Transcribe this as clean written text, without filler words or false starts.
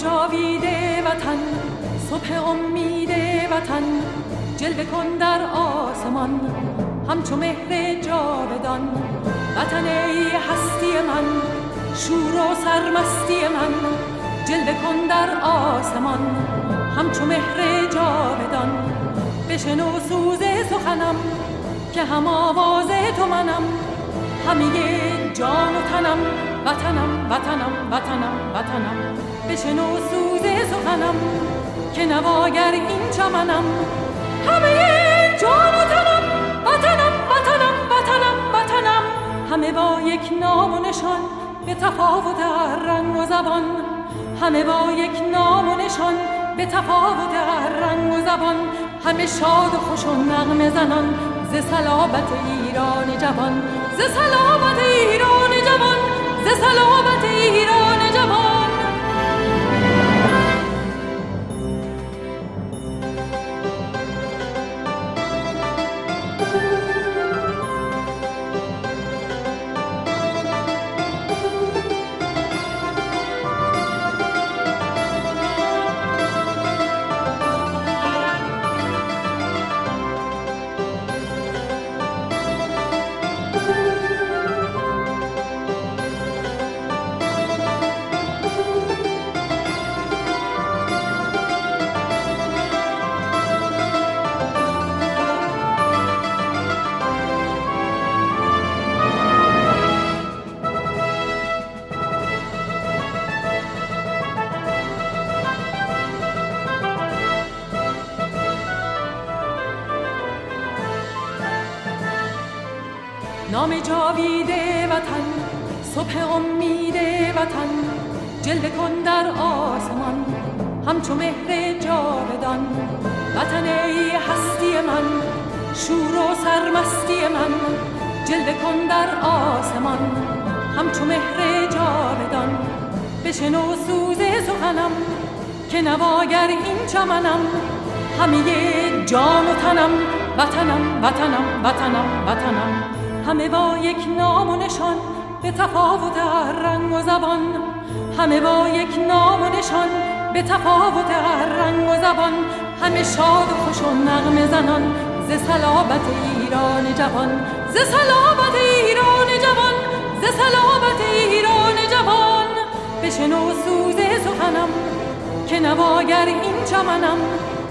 جاوید وطن، صبح امید وطن، جلوه کن در آسمان همچو مهر جاودان. وطن ای هستی من، شور و سرمستی من، جلوه کن در آسمان همچو مهر جاودان. بشنو سوز سخنم که هم آواز تو منم، همه جان و تنم وطنم وطنم وطنم وطنم. بشنو سوز سخنم که نواگر این چمنم، همه جان و تنم وطنم وطنم وطنم وطنم. همه با یک نام و نشان به تفاوت هر رنگ و زبان، همه با یک نام و نشان به تفاوت هر رنگ و زبان. همه شاد و خوش و نغمه زنان ز صلابت ایران جوان، ز صلابت ایران جوان، ز صلابت ایران جوان. نام جاوید وطن، صبح امید وطن، جلوه کن در آسمان همچو مهر جاودان. وطن ای هستی من، شور و سرمستی من، جلوه کن در آسمان همچو مهر جاودان. بشنو سوز سخنم که نواگر این چمنم، همه جان و تنم وطنم وطنم وطنم وطنم. همه با یک نام و نشان به تفاوت هر رنگ و زبان، همه با یک نام و نشان به تفاوت هر رنگ و زبان. همه شاد و خوش و نغمه زنان ز صلابت ایران جوان، ز صلابت ایران جوان، ز صلابت ایران جوان. بشنو سوز سخنم که نواگر این چمنم،